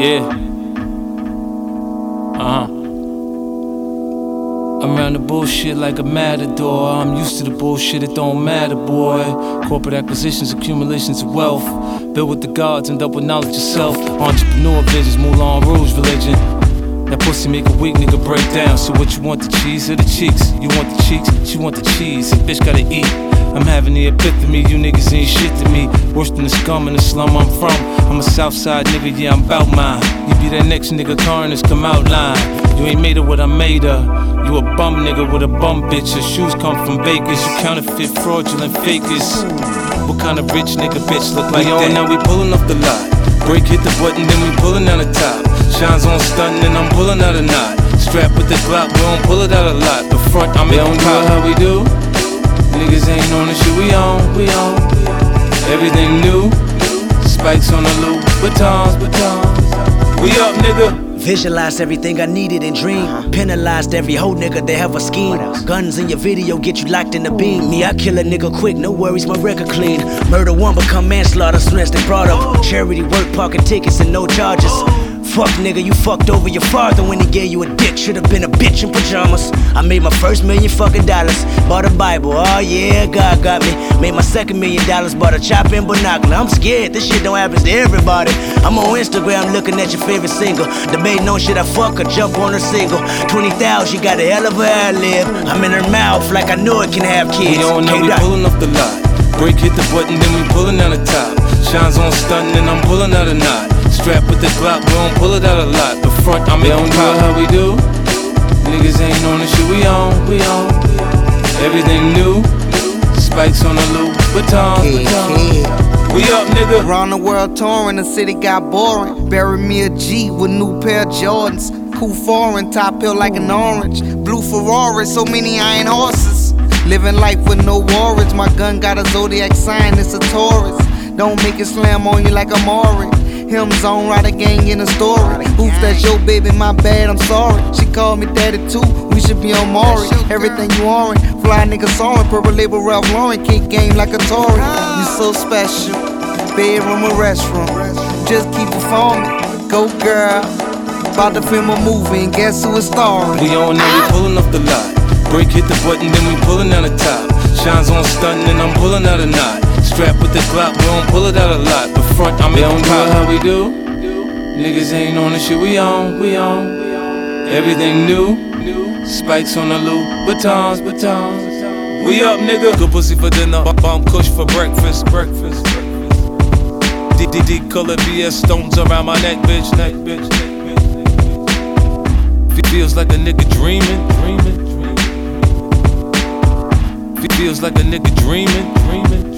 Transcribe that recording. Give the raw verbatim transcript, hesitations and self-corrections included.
Yeah. Uh-huh. I'm around the bullshit like a matador. I'm used to the bullshit, it don't matter, boy. Corporate acquisitions, accumulations of wealth. Built with the gods and up with knowledge of self. Entrepreneur visions, Moulin Rouge religion. That pussy make a weak nigga break down. So what you want, the cheese or the cheeks? You want the cheeks, she want the cheese. This bitch gotta eat. I'm having the epiphany, you niggas ain't shit to me. Worse than the scum in the slum I'm from. I'm a Southside nigga, yeah, I'm bout mine. You be that next nigga carnage, come out line. You ain't made of what I made of. You a bum nigga with a bum bitch. Your shoes come from bakers. You counterfeit, fraudulent fakers. What kind of rich nigga bitch look like that? Now we pulling off the lot. Break hit the button, then we pulling out the top. Shines on stunting and I'm pulling out a knot. Strapped with the Glock, we don't pull it out a lot. The front, I'm in pop. How we do? Niggas ain't on the shit we on, we on. Everything new. Spikes on the loop, batons, batons. We up, nigga. Visualized everything I needed and dreamed. uh-huh. Penalized every hoe nigga that have a scheme. Guns in your video get you locked in the beam. Me, I kill a nigga quick, no worries, my record clean. Murder one become manslaughter soon as they brought up. Charity work, parking tickets and no charges. Fuck nigga, you fucked over your father when he gave you a dick. Should've been a bitch in pajamas. I made my first million fucking dollars. Bought a Bible, oh yeah, God got me. Made my second million dollars, bought a chop and binocular. I'm scared, this shit don't happen to everybody. I'm on Instagram looking at your favorite single. Debating on shit I fuck or jump on her single. twenty thousand, she got a hell of a ad lib. I'm in her mouth like I know it can have kids. We on now, we pulling off the lot. Break hit the button, then we pulling out the top. Shines on stunting and I'm pulling out a knot. Strapped with the Glock, we don't pull it out a lot. The front, I'm in pop. How we do? Niggas ain't on the shit we on, we on. Everything new. Spikes on the loop, batons, batons. We up, nigga. Around the world touring, the city got boring. Bury me a G with new pair of Jordans. Cool foreign, top hill like an orange. Blue Ferrari, so many iron horses. Living life with no worries. My gun got a zodiac sign, it's a Taurus. Don't make it slam on you like a Maury. Him zone, ride a gang in a story. Oops, that's your baby, my bad, I'm sorry. She called me daddy too, we should be on Maury. Everything you orange, fly nigga soaring. Purple label Ralph Lauren, kick game like a Tory. You so special, bedroom or restroom. Just keep performing, go girl. About to film a movie and guess who is starring? We on now, we pulling off the lot. Break hit the button, then we pulling out the top. Shines on stunting and I'm pulling out a knot. Strapped with the Glock, we don't pull it out a lot. The front, I'm in pop. How we do? Niggas ain't on the shit we on, we on. Everything new. Spikes on the loop, batons, batons. We up, nigga. Good pussy for dinner, bomb kush for breakfast, breakfast. D D D color B S stones around my neck, bitch, neck, bitch, neck, bitch. Feels like a nigga dreaming, dreaming. Feels like a nigga dreaming, dreaming.